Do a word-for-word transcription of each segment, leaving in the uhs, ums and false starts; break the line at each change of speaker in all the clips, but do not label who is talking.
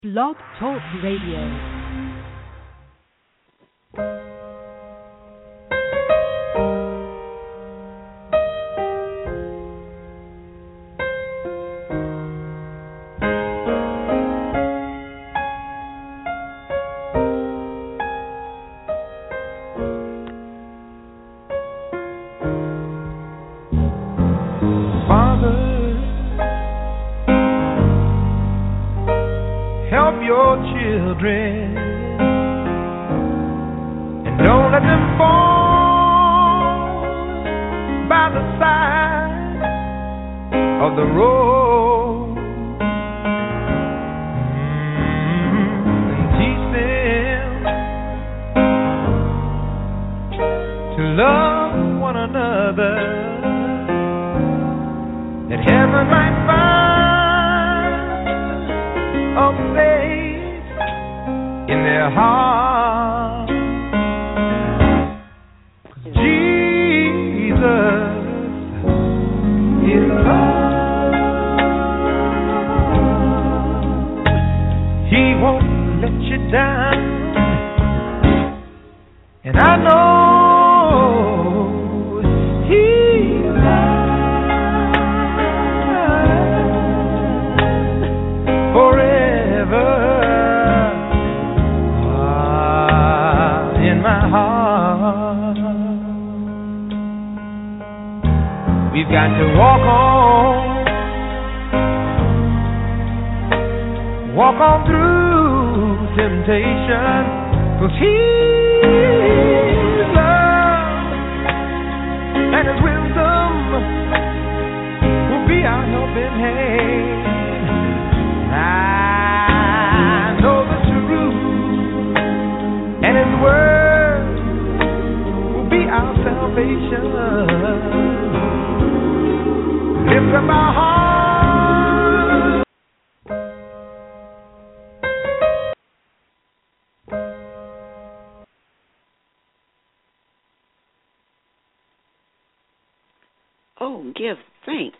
Blog Talk Radio.
Oh, give thanks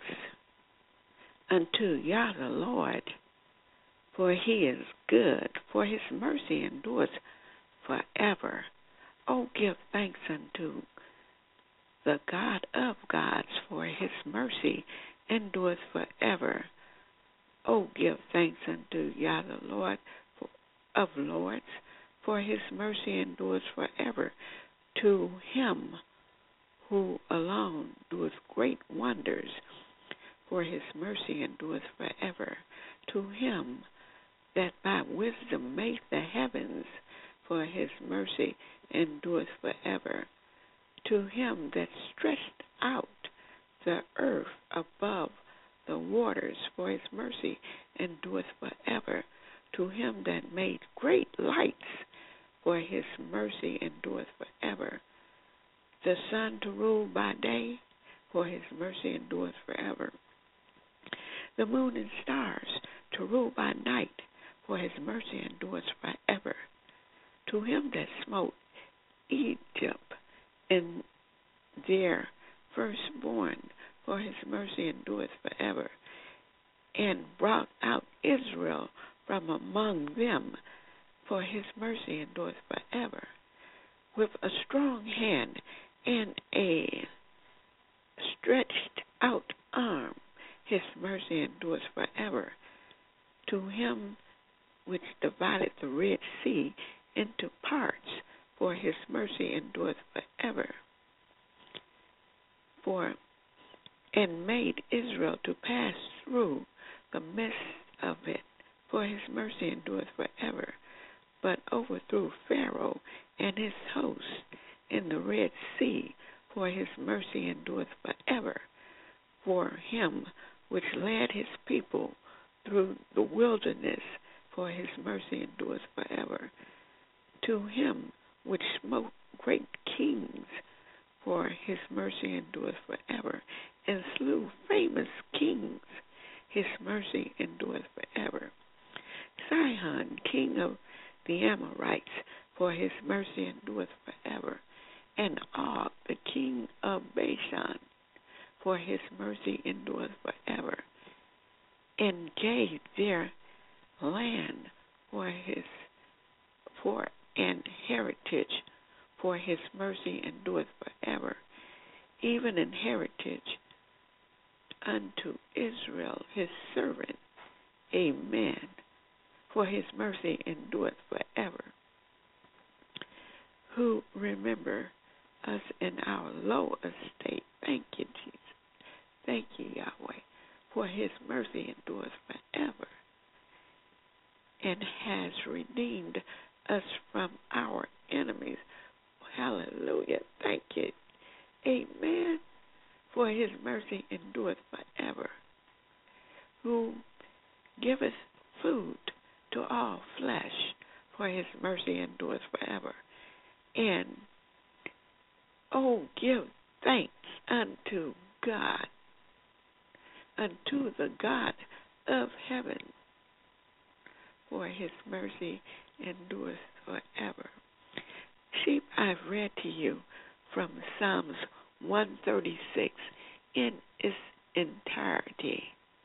unto Yah the Lord, for he is good, for his mercy endures forever. Oh, give thanks unto the God of gods, for his mercy endures forever. Oh, give thanks unto Yah the Lord of lords, for his mercy endures forever. To him who alone doeth great wonders, for his mercy endureth forever. To him that by wisdom made the heavens, for his mercy endureth forever. To him that stretched out the earth above the waters, for his mercy endureth forever. To him that made great lights, for his mercy endureth forever. The sun to rule by day, for his mercy endureth forever. The moon and stars to rule by night, for his mercy endureth forever. To him that smote Egypt and their firstborn, for his mercy endureth forever, and brought out Israel from among them, for his mercy endureth forever. With a strong hand and a stretched out arm, his mercy endures forever. To him which divided the Red Sea into parts, for his mercy endureth forever. For and made Israel to pass through the midst of it, for his mercy endureth forever. But overthrew Pharaoh and his host in the Red Sea, for his mercy endureth forever. For him which led his people through the wilderness, for his mercy endureth forever. To him which smote great kings, for his mercy endureth forever, and slew famous kings, his mercy endureth forever. Sihon, king of the Amorites, for his mercy endureth forever, and Og, the king of Bashan, for his mercy endureth forever, and gave their land his for an heritage, for his mercy endureth forever, even an heritage unto Israel his servant. Amen. For his mercy endureth forever. Who remember us in our low estate. Thank you, Jesus. Thank you, Yahweh, for his mercy endures forever, and has redeemed us from our enemies. Hallelujah. Thank you. Amen. For his mercy endureth forever. Who giveth food to all flesh, for his mercy endureth forever. And, oh, give thanks unto God, unto the God of heaven, for his mercy endureth forever. Sheep, I've read to you from Psalms one thirty-six in its entirety.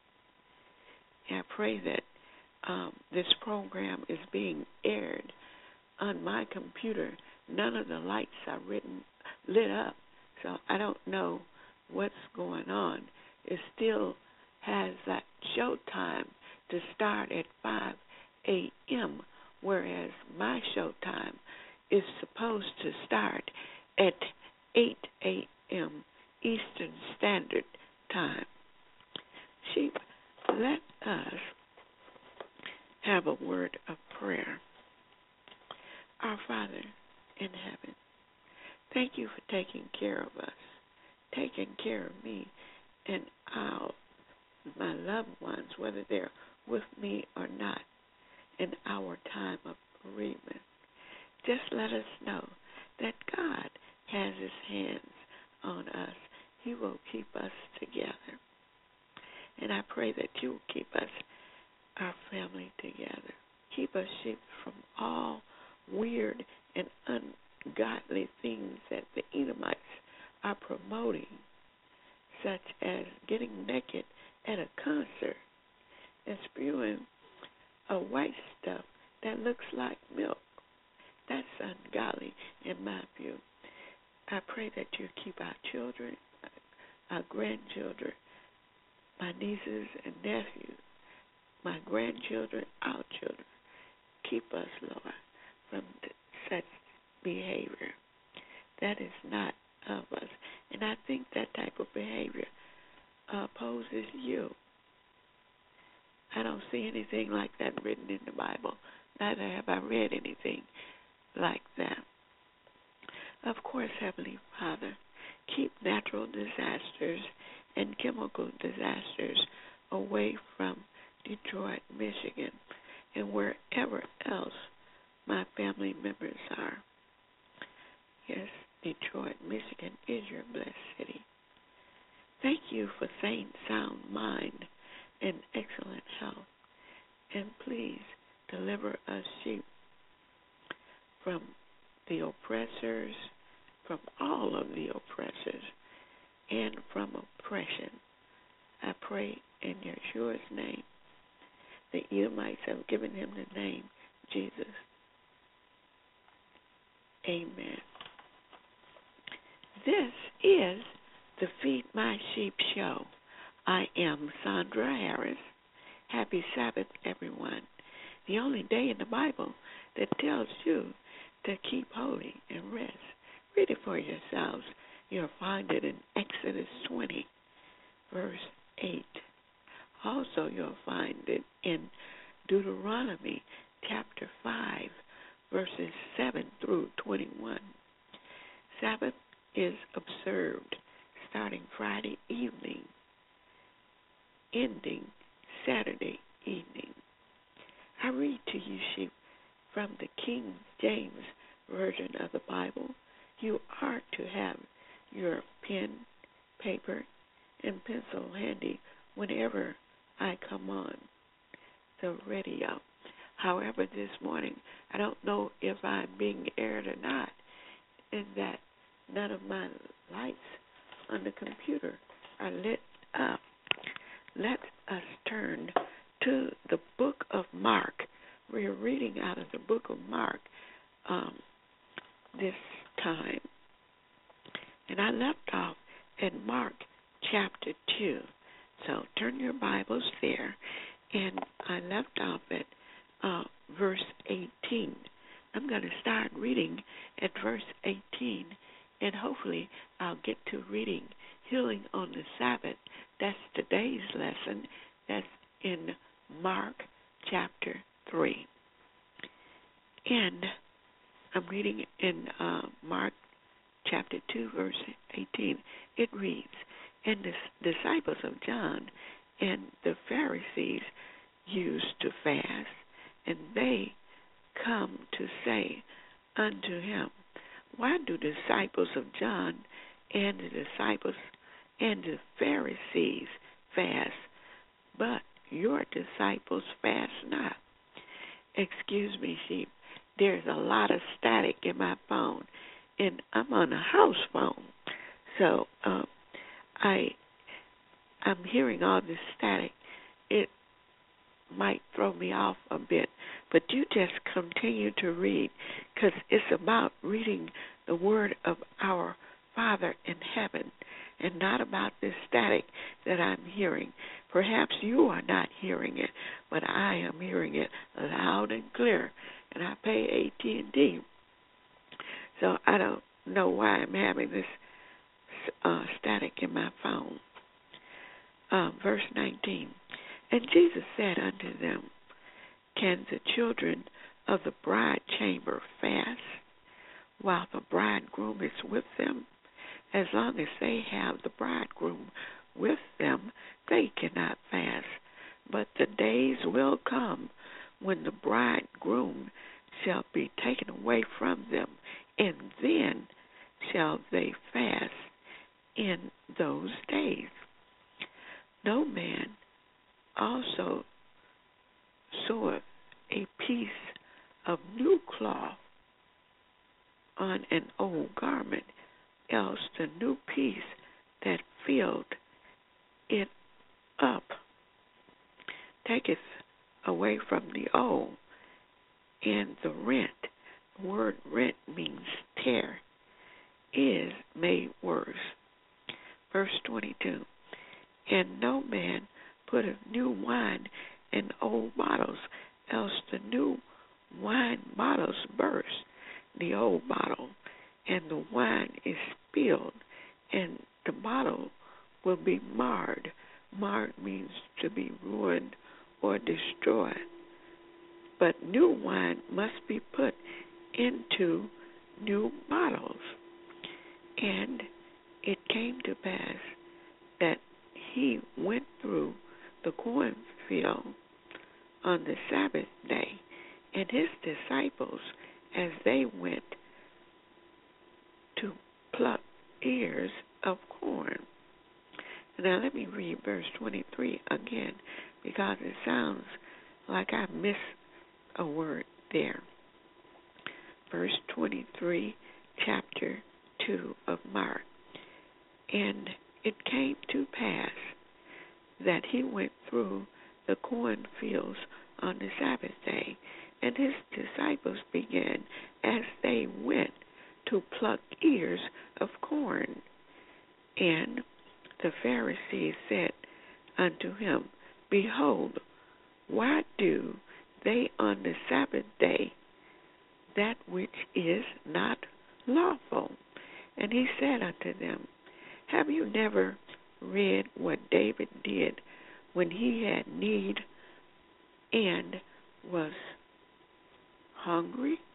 I pray that um, this program is being aired on my computer. None of the lights are written, lit up, so I don't know what's going on. It still has that show time to start at five a.m., whereas my show time is supposed to start at eight a.m. Eastern Standard Time. Sheep, let us have a word of prayer. Our Father in heaven, thank you for taking care of us, taking care of me and our, my loved ones, whether they're with me or not, in our time of bereavement. Just let us know that God has his hands on us. He will keep us together. And I pray that you will keep us, our family, together. Keep us sheep from all weird and ungodly things that the Edomites are promoting, such as getting naked at a concert and spewing a white stuff that looks like milk. That's ungodly in my view. I pray that you keep our children, our grandchildren, my nieces and nephews, my grandchildren, our children. Keep us, Lord, from such behavior. That is not of us. And I think that type of behavior opposes you. I don't see anything like that written in the Bible. Neither have I read anything like that. Of course, Heavenly Father, keep natural disasters and chemical disasters away from Detroit, Michigan, and wherever else my family members are. Yes, Detroit, Michigan is your blessed city. Thank you for sane, sound mind and excellent health. And please deliver us sheep from the oppressors, from all of the oppressors, and from oppression. I pray in Yeshua's name. The Edomites have given him the name Jesus. Amen. This is the Feed My Sheep show. I am Sandra Harris. Happy Sabbath, everyone. The only day in the Bible that tells you to keep holy and rest. Read it for yourselves. You'll find it in Exodus twenty, verse eight. Also, you'll find it in Deuteronomy chapter five, verses seven through twenty-one. Sabbath is observed starting Friday evening, ending Saturday evening. I read to you, sheep, from the King James Version of the Bible. You are to have your pen, paper, and pencil handy whenever I come on the radio. However, this morning, I don't know if I'm being aired or not, in that none of my lights on the computer are lit up. Let us turn to the book of Mark, we're reading out of the book of Mark um, this time. And I left off in Mark chapter two. So turn your Bibles there. And I left off at uh, verse eighteen. I'm going to start reading at verse eighteen. And hopefully I'll get to reading Healing on the Sabbath. That's today's lesson. That's in Mark chapter three. And I'm reading in uh, Mark chapter two, verse eighteen. It reads, "And the disciples of John and the Pharisees used to fast, and they come to say unto him, Why do disciples of John and the disciples and the Pharisees fast, but your disciples fast not?" Excuse me, sheep. There's a lot of static in my phone, and I'm on a house phone, so um, I I'm hearing all this static. It might throw me off a bit, but you just continue to read, because it's about reading the word of our Father in heaven, and not about this static that I'm hearing. Perhaps you are not hearing it, but I am hearing it loud and clear, and I pay A T and T, so I don't know why I'm having this uh, static in my phone. Uh, verse nineteen, "And Jesus said unto them, Can the children of the bride chamber fast while the bridegroom is with them? As long as they have the bridegroom with them, they cannot fast. But the days will come when the bridegroom shall be taken away from them, and then shall they fast in those days. No man also seweth a piece of new cloth on an old garment, else the new piece that filled it up taketh away from the old, and the rent," the word rent means tear, "is made worse." Verse twenty-two, "And no man putteth new wine in old bottles, else the new wine bottles burst the old bottle, and the wine is spilled, and the bottle will be marred." Marred means to be ruined or destroyed. "But new wine must be put into new bottles. And it came to pass that he went through the cornfield on the Sabbath day, and his disciples, as they went to pluck ears of corn." Now let me read verse twenty-three again, because it sounds like I missed a word there. Verse twenty-three, chapter two of Mark. "And it came to pass that he went through the cornfields on the Sabbath day, and his disciples began, as they went, to pluck ears of corn. And the Pharisees said unto him, Behold, why do they on the Sabbath day that which is not lawful? And he said unto them, Have you never read what David did when he had need and was hungry,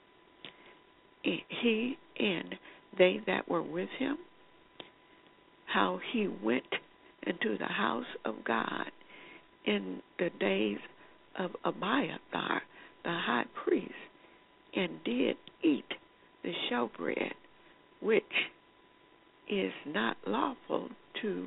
he and they that were with him? How he went into the house of God in the days of Abiathar the high priest, and did eat the showbread, which is not lawful to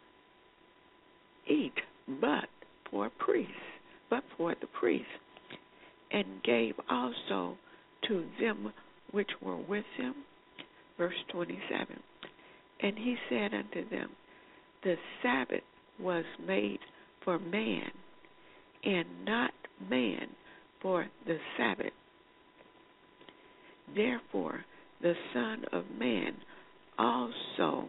eat, but for priests, but for the priests, and gave also to them which were with him." Verse twenty-seven. "And he said unto them, The Sabbath was made for man, and not man for the Sabbath. Therefore, the Son of Man also,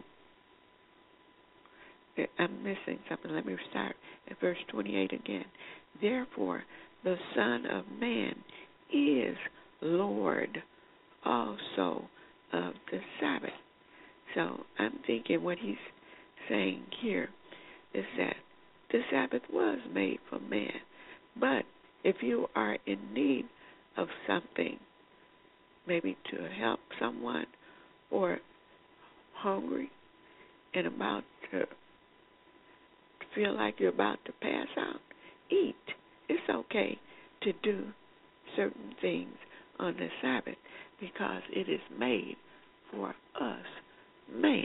I'm missing something. Let me start at verse twenty-eight again. Therefore, the Son of Man is Lord also of the Sabbath. So I'm thinking what he's saying here is that the Sabbath was made for man. But if you are in need of something, maybe to help someone, or hungry and about to feel like you're about to pass out, eat. It's okay to do certain things on the Sabbath because it is made for us, man.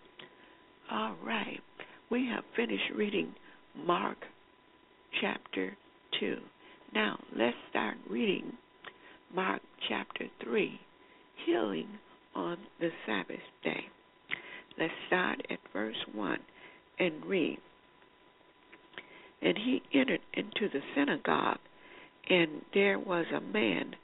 All right. We have finished reading Mark chapter two. Now, let's start reading Mark chapter three, healing on the Sabbath day. Let's start at verse one and read. And he entered into the synagogue, and there was a man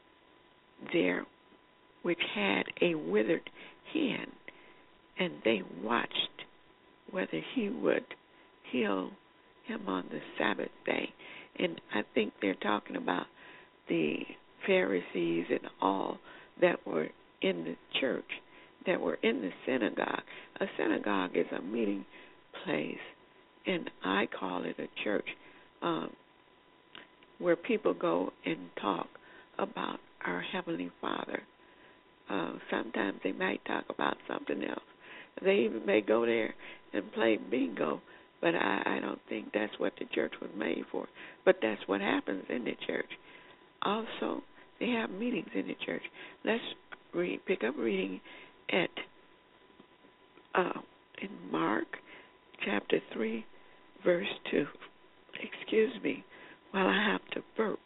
there which had a withered hand, and they watched whether he would heal him on the Sabbath day. And I think they're talking about the Pharisees and all that were in the church, that were in the synagogue. A synagogue is a meeting place, and I call it a church, um, where people go and talk about our Heavenly Father. Uh, sometimes they might talk about something else. They even may go there and play bingo, but I, I don't think that's what the church was made for. But that's what happens in the church. Also, they have meetings in the church. Let's read, pick up reading at uh, in Mark chapter three, verse two. Excuse me while I have to burp.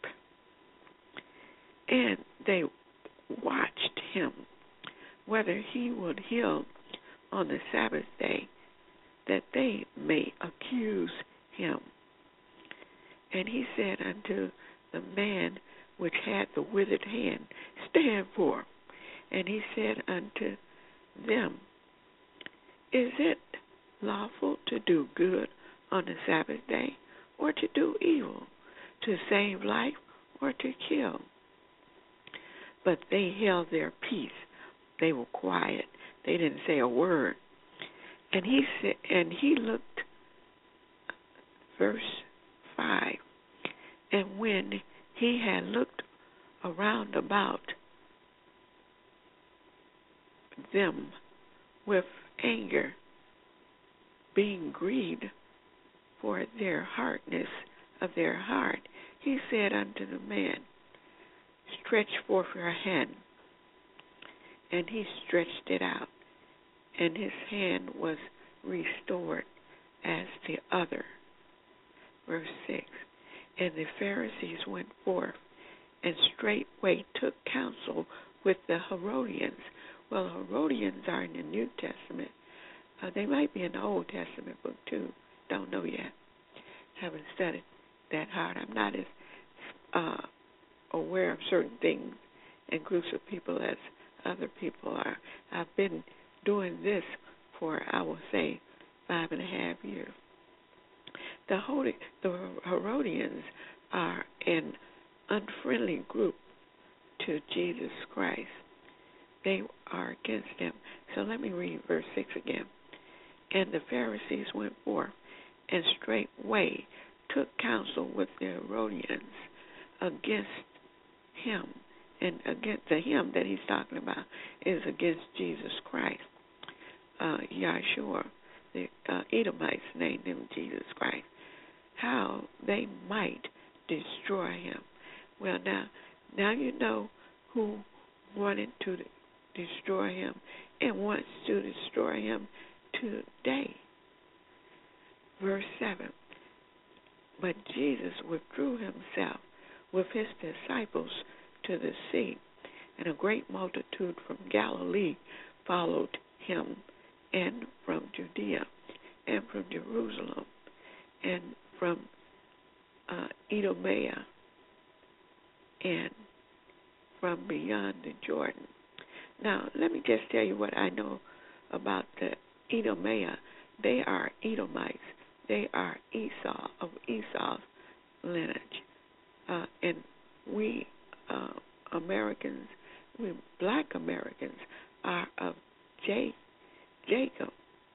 And they watched him, whether he would heal on the Sabbath day, that they may accuse him. And he said unto the man which had the withered hand, Stand forth. And he said unto them, Is it lawful to do good on the Sabbath day, or to do evil, to save life, or to kill? But they held their peace. They were quiet. They didn't say a word. And he said, and he looked, verse five, and when he had looked around about them with anger, being grieved for their hardness of their heart, he said unto the man, Stretch forth your hand. And he stretched it out, and his hand was restored as the other. Verse six, and the Pharisees went forth, and straightway took counsel with the Herodians. Well, Herodians are in the New Testament. Uh, they might be in the Old Testament book too. Don't know yet. Haven't studied that hard. I'm not as uh, aware of certain things and groups of people as other people are. I've been doing this for, I will say, five and a half years. The, Holy, the Herodians are an unfriendly group to Jesus Christ. They are against him. So let me read verse six again. And the Pharisees went forth, and straightway took counsel with the Herodians against him. And against the him that he's talking about is against Jesus Christ. Uh, Yahshua, the uh, Edomites named him Jesus Christ. How they might destroy him. Well, now, now you know who wanted to destroy him and wants to destroy him today. Verse seven. But Jesus withdrew himself with his disciples to the sea, and a great multitude from Galilee followed him, and from Judea, and from Jerusalem, and from uh, Idumea, and from beyond the Jordan. Now, let me just tell you what I know about the Edomaiah. They are Edomites. They are Esau, of Esau's lineage. Uh, and we uh, Americans, we black Americans, are of J- Jacob.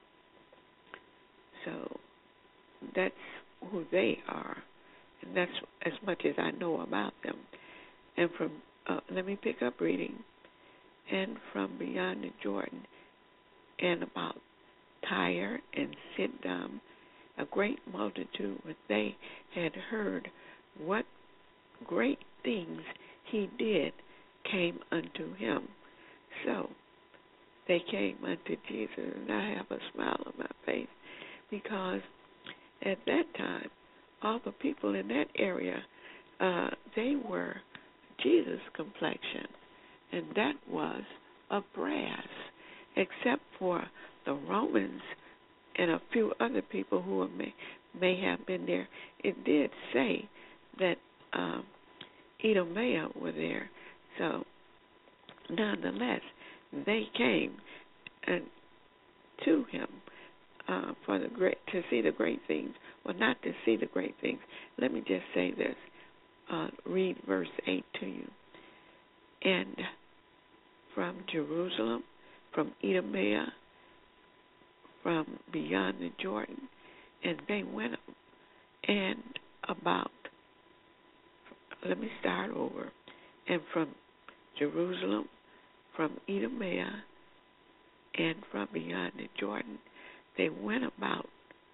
So that's who they are. And that's as much as I know about them. And from, uh, let me pick up reading. And from beyond the Jordan, and about Tyre and Sidon, a great multitude, when they had heard what great things he did, came unto him. So they came unto Jesus, and I have a smile on my face, because at that time, all the people in that area, uh, they were Jesus' complexion, and that was of brass, except for the Romans and a few other people who may, may have been there. It did say that um, Edomaiah were there. So, nonetheless, they came and to him uh, for the great to see the great things. Well, not to see the great things. Let me just say this. Uh, read verse eight to you. And from Jerusalem, from Edomaiah, from beyond the Jordan, and they went and about, let me start over, and from Jerusalem, from Edomaiah, and from beyond the Jordan, they went about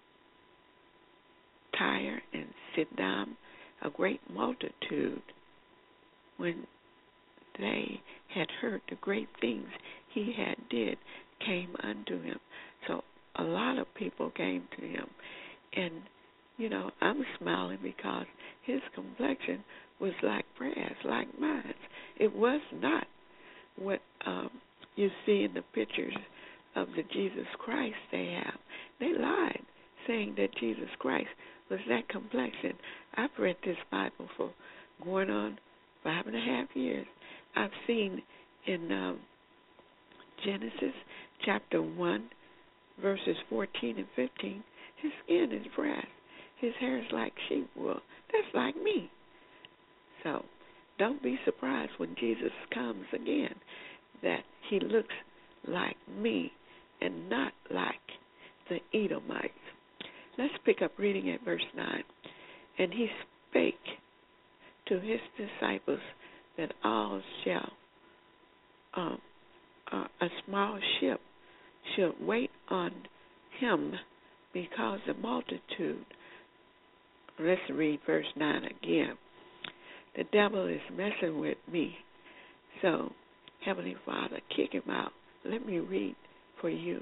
Tyre and Sidon, a great multitude, when they had heard the great things he had did, came unto him. So a lot of people came to him. And, you know, I'm smiling because his complexion was like brass, like mine. It was not what um, you see in the pictures of the Jesus Christ they have. They lied, saying that Jesus Christ was that complexion. I've read this Bible for going on five and a half years. I've seen in um, Genesis chapter one, verses fourteen and fifteen, his skin is brass. His hair is like sheep wool. That's like me. So don't be surprised when Jesus comes again that he looks like me and not like the Edomites. Let's pick up reading at verse nine. And he spake to his disciples that all shall, um, uh, a small ship should wait on him because the multitude. Let's read verse nine again. The devil is messing with me. So, Heavenly Father, kick him out. Let me read for you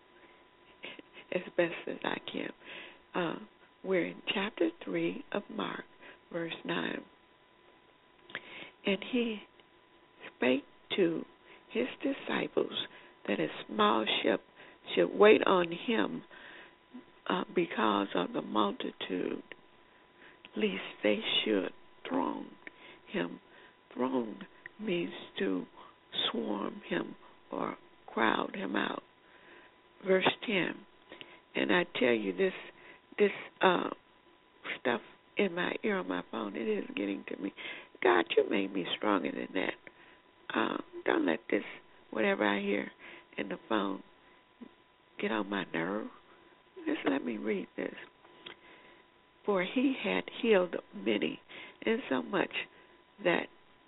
as best as I can. Uh, we're in chapter three of Mark, verse nine. And he spake to his disciples that a small ship should wait on him uh, because of the multitude, lest they should throng him. Throng means to swarm him or crowd him out. Verse ten. And I tell you, this this uh, stuff in my ear on my phone, it is getting to me. God, you made me stronger than that. Uh, don't let this, whatever I hear in the phone, get on my nerve. Just let me read this. For he had healed many, insomuch that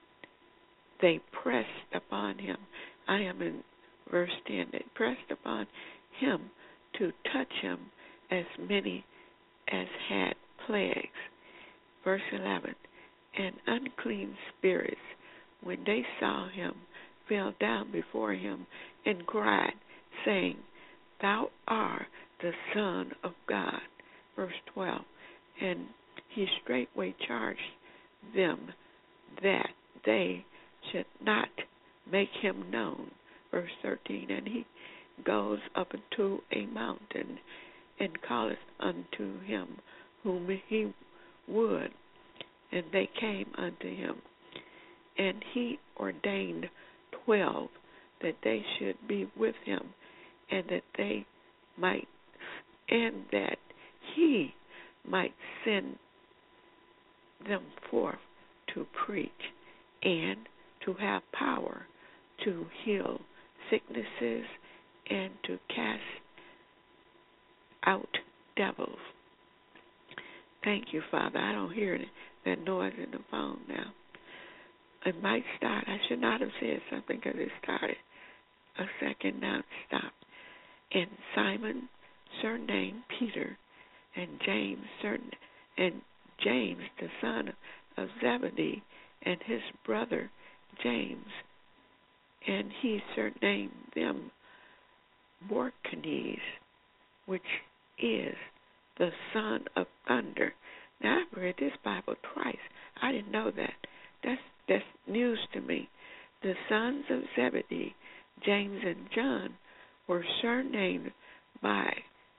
they pressed upon him. I am in verse ten. They pressed upon him to touch him, as many as had plagues. Verse eleven. And unclean spirits, when they saw him, fell down before him and cried, saying, Thou art the Son of God. Verse twelve. And he straightway charged them that they should not make him known. Verse thirteen. And he goes up into a mountain and calleth unto him whom he would. And they came unto him. And he ordained twelve that they should be with him, and that they might, and that he might send them forth to preach and to have power to heal sicknesses and to cast out devils. Thank you, Father. I don't hear that noise in the phone now. It might start. I should not have said something because it started a second, now it stopped. And Simon, surnamed Peter, and James, surnamed, and James, the son of Zebedee, and his brother James, and he surnamed them Boanerges, which is the son of thunder. Now, I've read this Bible twice. I didn't know that. That's that's news to me. The sons of Zebedee, James and John, were surnamed by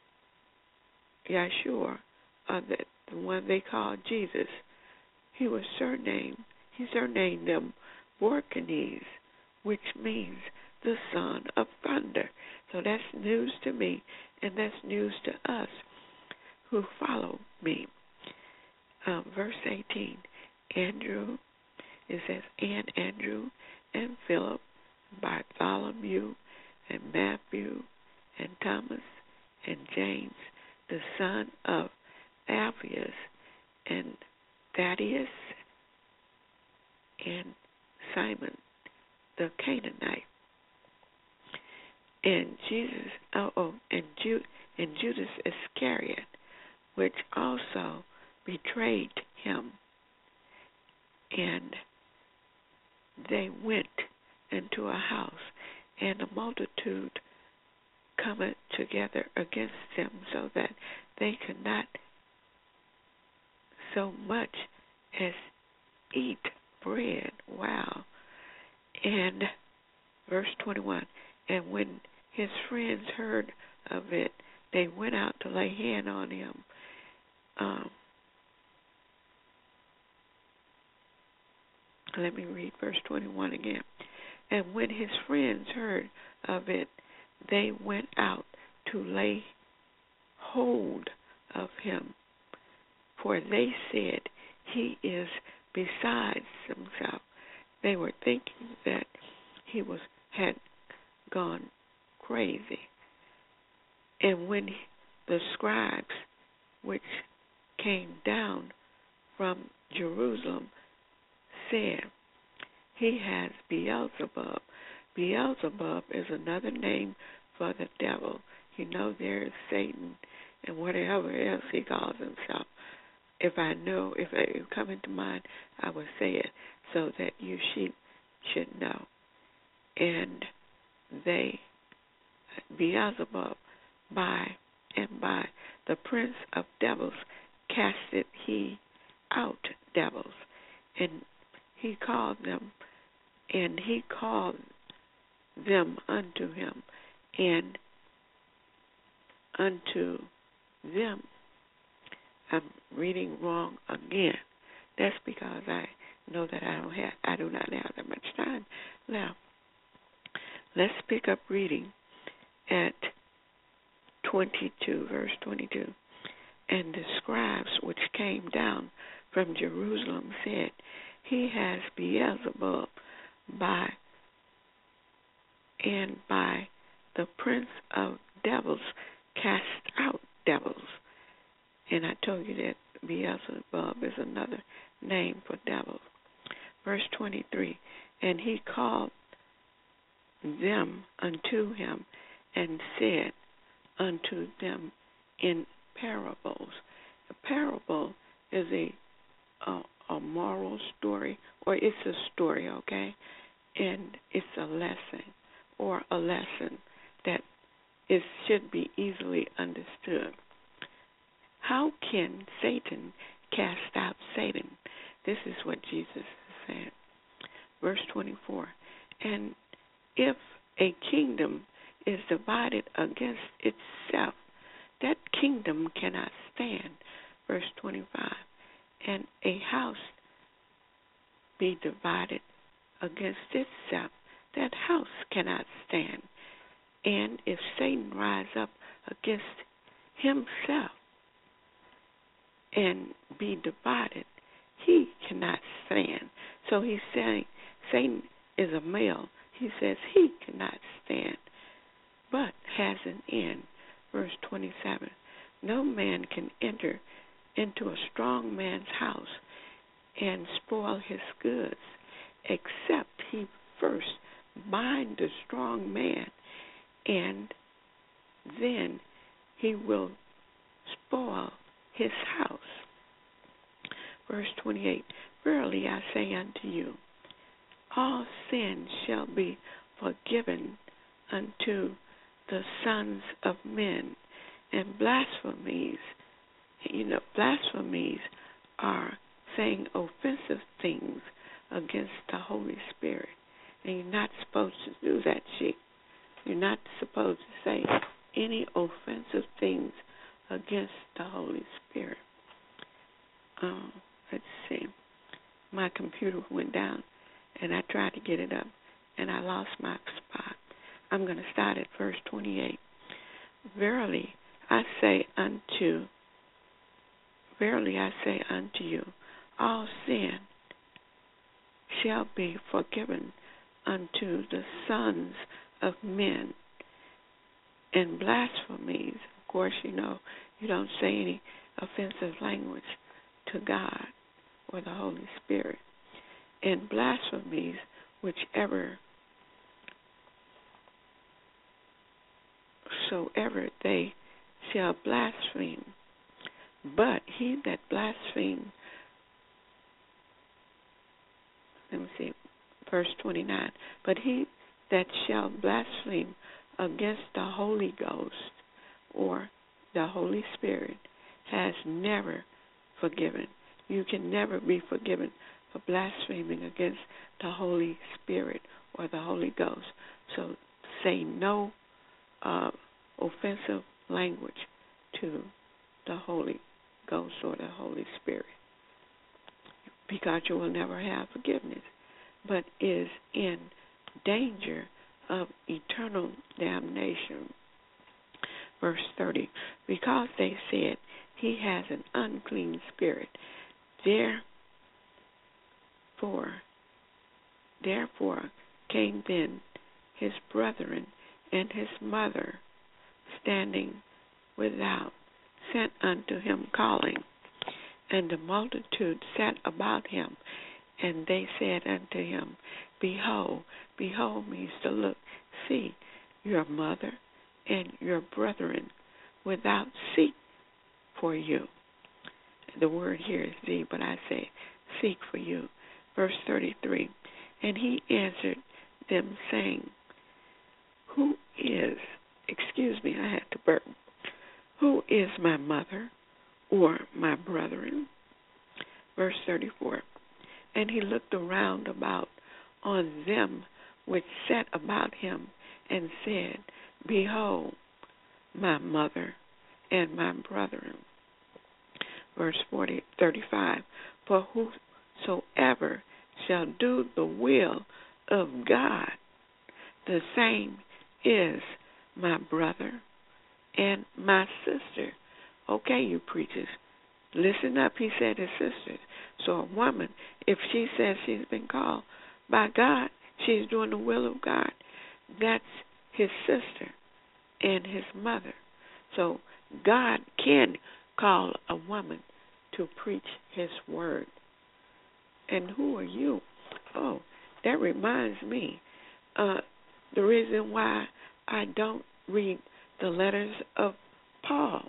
Yeshua, uh, the, the one they called Jesus. He was surnamed, he surnamed them Boanerges, which means the son of thunder. So that's news to me, and that's news to us who follow me. Um, verse eighteen, Andrew, it says, and Andrew and Philip, Bartholomew and Matthew and Thomas and James, the son of Alphaeus, and Thaddeus and Simon the Canaanite, and Jesus, oh, oh and, Ju- and Judas Iscariot, which also betrayed him. And they went into a house, and a multitude cometh together against them, so that they could not so much as eat bread. Wow. And verse twenty-one, and when his friends heard of it, they went out to lay hand on him. Um, let me read verse twenty-one again. And when his friends heard of it, they went out to lay hold of him, for they said, he is besides himself. They were thinking that he was had gone crazy. And when the scribes, which came down from Jerusalem, said, he has Beelzebub. Beelzebub is another name for the devil. You know, there is Satan and whatever else he calls himself. If I know, if it come into mind, I would say it so that you sheep should know. And they, Beelzebub, by and by the prince of devils, casted he out devils, and he called them, and he called them unto him, and unto them. I'm reading wrong again. That's because I know that I don't have, I do not have that much time now. Let's pick up reading at twenty-two, verse twenty-two. And the scribes which came down from Jerusalem said, he has Beelzebub by and by the prince of devils cast out devils. And I told you that Beelzebub is another name for devils. Verse twenty-three, and he called them unto him and said unto them in parables. A parable is a, a, a moral story, or it's a story, okay? And it's a lesson, or a lesson that it should be easily understood. How can Satan cast out Satan? This is what Jesus is saying. Verse twenty-four, and if a kingdom is divided against itself, that kingdom cannot stand. Verse twenty-five, and a house be divided against itself, that house cannot stand. And if Satan rise up against himself and be divided, he cannot stand. So he's saying Satan is a male. He says he cannot stand, but has an end. Verse twenty-seven, no man can enter into a strong man's house and spoil his goods, except he first bind the strong man, and then he will spoil his house. Verse twenty-eight, verily I say unto you, all sin shall be forgiven unto the sons of men, and blasphemies, you know, blasphemies are saying offensive things against the Holy Spirit. And you're not supposed to do that, chick. You're not supposed to say any offensive things against the Holy Spirit. Um, let's see. My computer went down, and I tried to get it up, and I lost my spot. I'm going to start at verse twenty-eight. Verily I say unto, verily I say unto you, all sin shall be forgiven unto the sons of men, and blasphemies. Of course, you know, you don't say any offensive language to God or the Holy Spirit. And blasphemies, whichever soever they shall blaspheme. But he that blasphemes, let me see, verse twenty-nine, but he that shall blaspheme against the Holy Ghost or the Holy Spirit has never forgiven. You can never be forgiven for blaspheming against the Holy Spirit or the Holy Ghost. So say no uh, offensive language to the Holy Ghost or the Holy Spirit, because you will never have forgiveness, but is in danger of eternal damnation. Verse thirty, because they said he has an unclean spirit, therefore, therefore came then his brethren and his mother, standing without, sent unto him, calling. And the multitude sat about him, and they said unto him, Behold, behold means to look, see, your mother and your brethren without seek for you. The word here is thee, but I say seek for you. Verse thirty-three, and he answered them, saying, Who is, excuse me, I had to burp, who is my mother or my brethren? Verse thirty-four, and he looked around about on them which sat about him, and said, Behold, my mother and my brethren. Verse forty, thirty-five, for whosoever shall do the will of God, the same is my brother and my sister. Okay, you preachers, listen up. He said his sisters. So a woman, if she says she's been called by God, she's doing the will of God, that's his sister and his mother. So God can call a woman to preach his word. And who are you? Oh, that reminds me, uh, the reason why I don't read the letters of Paul,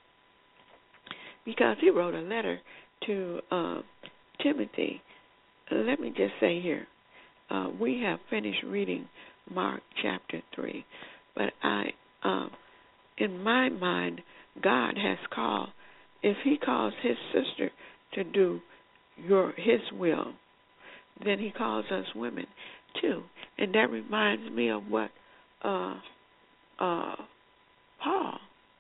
because he wrote a letter to uh, Timothy. Let me just say here, uh, we have finished reading Mark chapter three, but I, uh, in my mind, God has called, if he calls his sister to do your his will, then he calls us women too. And that reminds me of what uh, uh, Paul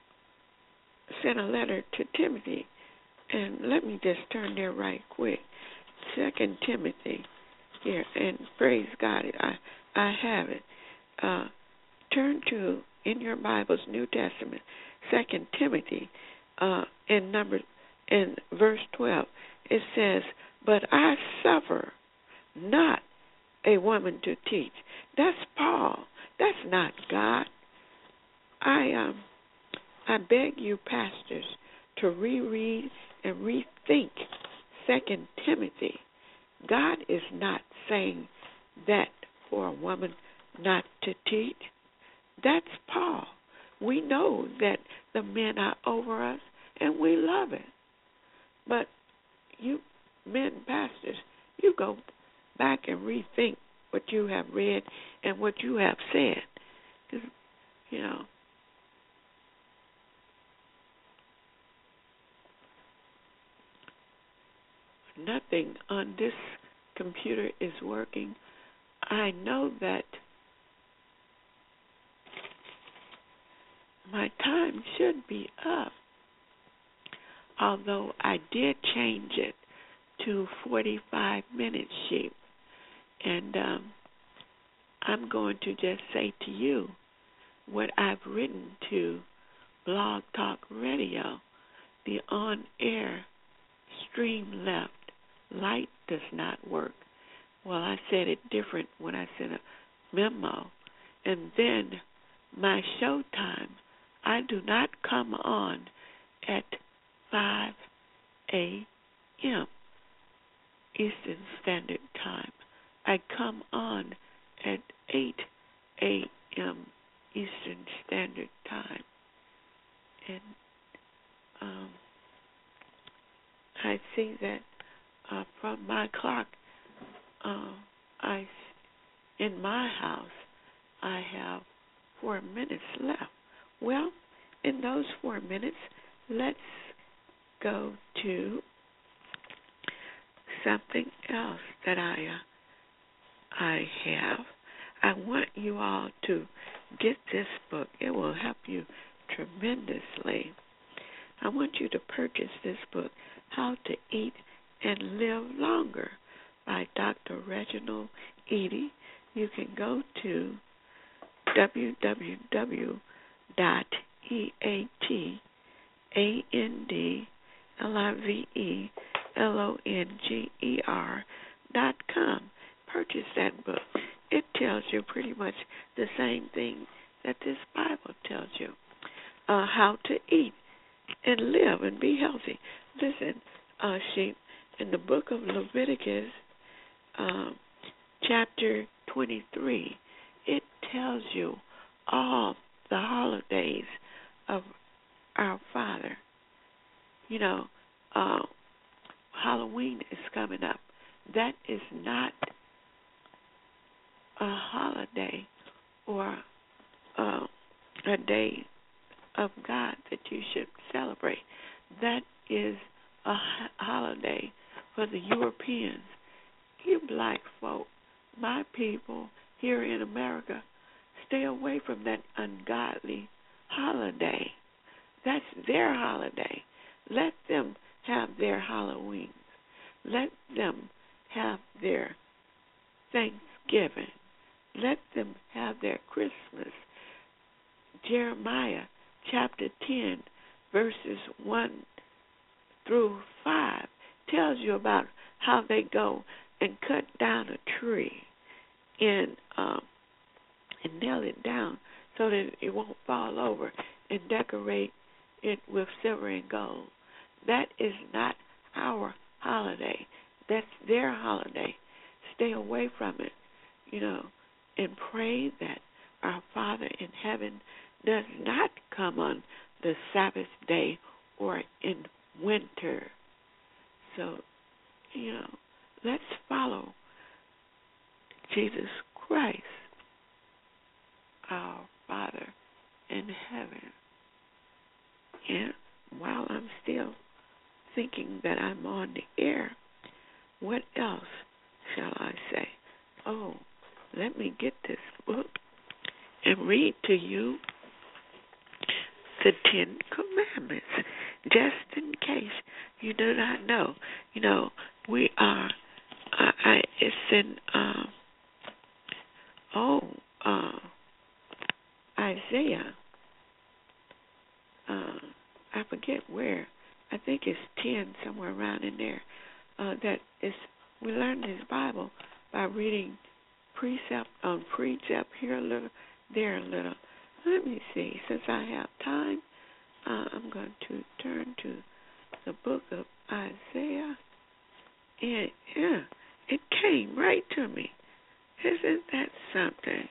sent a letter to Timothy. And let me just turn there right quick. Second Timothy here, and praise God, I I have it. Uh, turn to in your Bible's New Testament, Second Timothy, uh, in number in verse twelve. It says, "But I suffer not a woman to teach." That's Paul. That's not God. I um I beg you, pastors, to reread and rethink Second Timothy. God is not saying that for a woman not to teach. That's Paul. We know that the men are over us, and we love it. But you men pastors, you go back and rethink what you have read and what you have said. 'Cause, you know, nothing on this computer is working. I know that my time should be up, although I did change it to forty-five minutes, sheep. And um, I'm going to just say to you what I've written to Blog Talk Radio, the on-air stream left. Light does not work. Well, I said it different when I sent a memo. And then my show time, I do not come on at five a.m. Eastern Standard Time. I come on at eight a.m. Eastern Standard Time. And um, I see that uh, from my clock, uh, I, in my house, I have four minutes left. Well, in those four minutes, let's go to something else that I uh, I have. I want you all to get this book. It will help you tremendously. I want you to purchase this book, How to Eat and Live Longer, by Doctor Reginald Eady. You can go to w w w dot eating livelongr dot com. Purchase that book. It tells you pretty much the same thing that this Bible tells you. Uh, how to eat and live and be healthy. Listen, uh, sheep, in the book of Leviticus, um, chapter twenty-three, it tells you all the holidays of our Father. You know, uh, Halloween is coming up. That is not a holiday or uh, a day of God that you should celebrate. That is a holiday for the Europeans. You black folk, my people here in America, stay away from that ungodly holiday. That's their holiday. Let them have their Halloween. Let them have their Thanksgiving. Let them have their Christmas. Jeremiah chapter ten, verses one through five tells you about how they go and cut down a tree and um, and nail it down so that it won't fall over, and decorate it with silver and gold. That is not our holiday. That's their holiday. Stay away from it, you know, and pray that our Father in heaven does not come on the Sabbath day or in winter. So, you know, let's follow Jesus Christ, our Father in heaven. And while I'm still thinking that I'm on the air, what else shall I say? Oh, let me get this book and read to you the Ten Commandments, just in case you do not know. You know, we are I, I it's in uh, oh uh, Isaiah. Uh, I forget where. I think it's ten, somewhere around in there. Uh, that is, we learn this Bible by reading precept on precept, here a little, there a little. Let me see. Since I have time, uh, I'm going to turn to the book of Isaiah. And yeah, it came right to me. Isn't that something?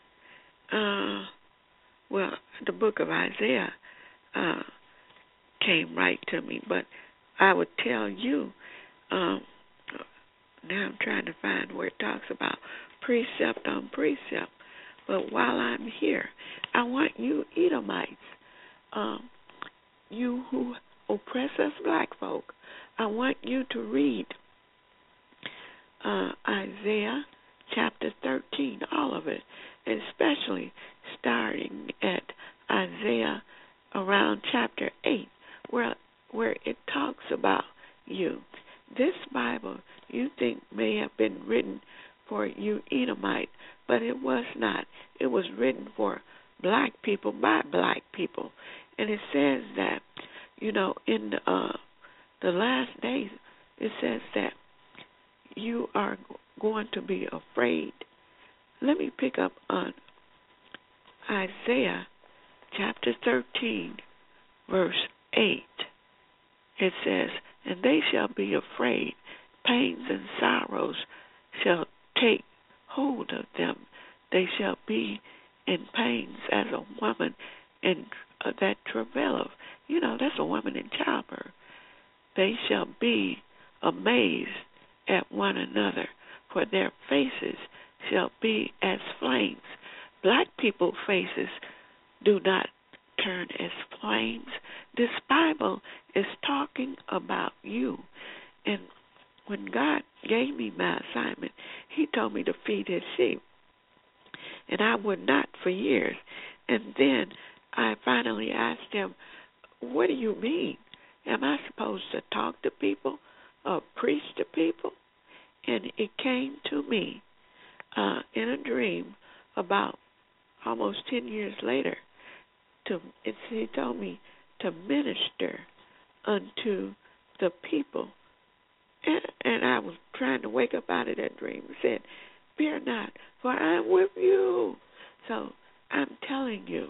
Uh, well, the book of Isaiah uh, came right to me, but I would tell you, um, now I'm trying to find where it talks about precept on precept. But while I'm here, I want you Edomites, um, you who oppress us black folk, I want you to read uh, Isaiah chapter thirteen, all of it, and especially starting at Isaiah around chapter eight, where where it talks about you. This Bible, you think, may have been written for you Edomite, but it was not. It was written for black people by black people. And it says that, you know, in the, uh, the last days, it says that you are going to be afraid. Let me pick up on Isaiah chapter thirteen, verse eight. It says, and they shall be afraid, pains and sorrows shall take hold of them. They shall be in pains as a woman in uh, that travaileth. You know, that's a woman in childbirth. They shall be amazed at one another, for their faces shall be as flames. Black people's faces do not turn as flames. This Bible is talking about you. And when God gave me my assignment, he told me to feed his sheep. And I would not for years. And then I finally asked him, what do you mean? Am I supposed to talk to people or preach to people? And it came to me uh, in a dream about almost ten years later. To it's, he told me to minister unto the people. And, and I was trying to wake up out of that dream and said, fear not, for I am with you. So I'm telling you,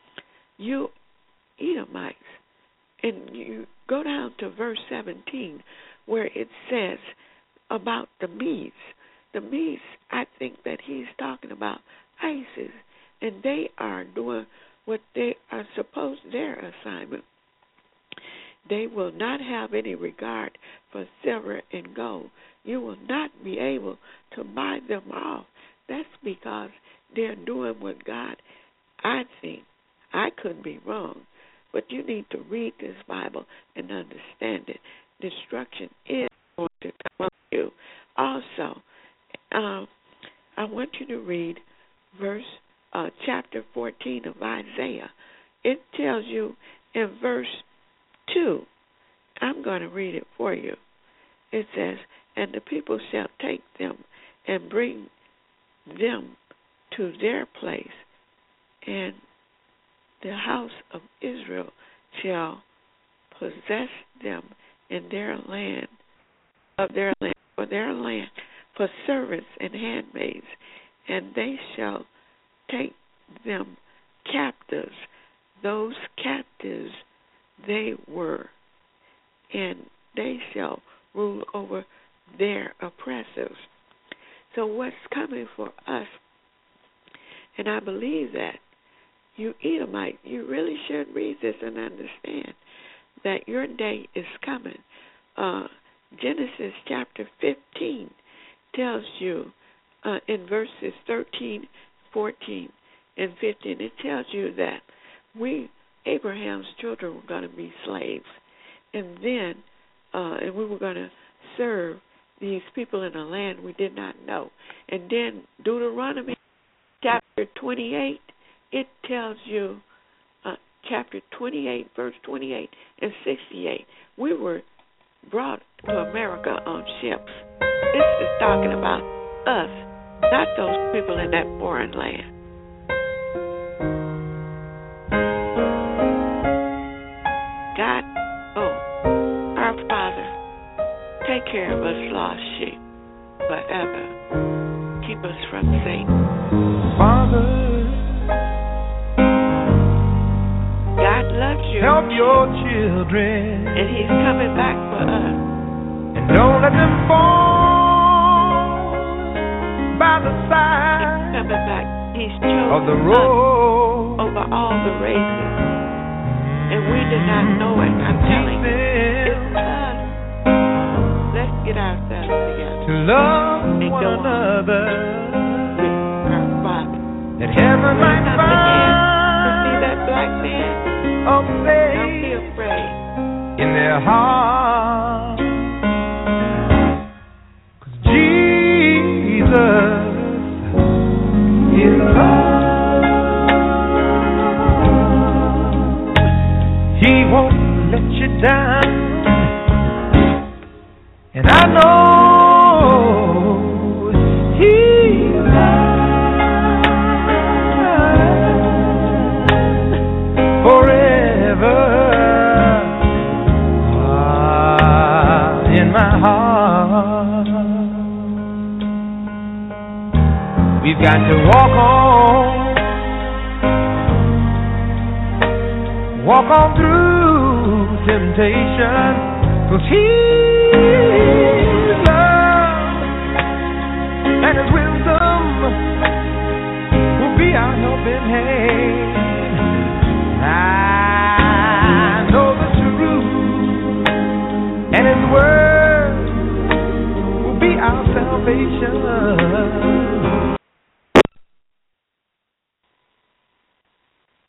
you Edomites, and you go down to verse seventeen where it says about the Medes. The Medes, I think that he's talking about ISIS, and they are doing what they are supposed, their assignment. They will not have any regard for silver and gold. You will not be able to buy them off. That's because they're doing what God, I think, I could be wrong, but you need to read this Bible and understand it. Destruction is going to come up to you. Also, um, I want you to read verse uh, chapter fourteen of Isaiah. It tells you in verse two, I'm going to read it for you. It says, and the people shall take them and bring them to their place, and the house of Israel shall possess them in their land, of their land, for their land, for servants and handmaids, and they shall take them captives. Those captives they were, and they shall rule over their oppressors. So what's coming for us, and I believe that you Edomite, you really should read this and understand that your day is coming. Uh, Genesis chapter fifteen tells you uh, in verses thirteen, fourteen, and fifteen, it tells you that we, Abraham's children, were going to be slaves. And then, uh, and we were going to serve these people in a land we did not know. And then Deuteronomy chapter twenty-eight, it tells you, uh, chapter twenty-eight, verse twenty-eight and sixty-eight, we were brought to America on ships. This is talking about us, not those people in that foreign land. God, oh, our Father, take care of us lost sheep forever. Keep us from Satan.
Father,
God loves you.
help your children.
And He's coming back for us.
And don't let them fall by the side
He's coming back. He's chosen
of the road.
us over all the races. And we did not know it. I'm telling you. It's us. Let's get ourselves together.
To love
and
one
go
another.
With our Father.
That heaven might
To
find
see that black man,
a
don't be
place
afraid.
in their heart. 'Cause Jesus is love. He won't let you down. And I know He's mine forever. Ah, in my heart. We've got to walk on, walk on through temptation, 'cause He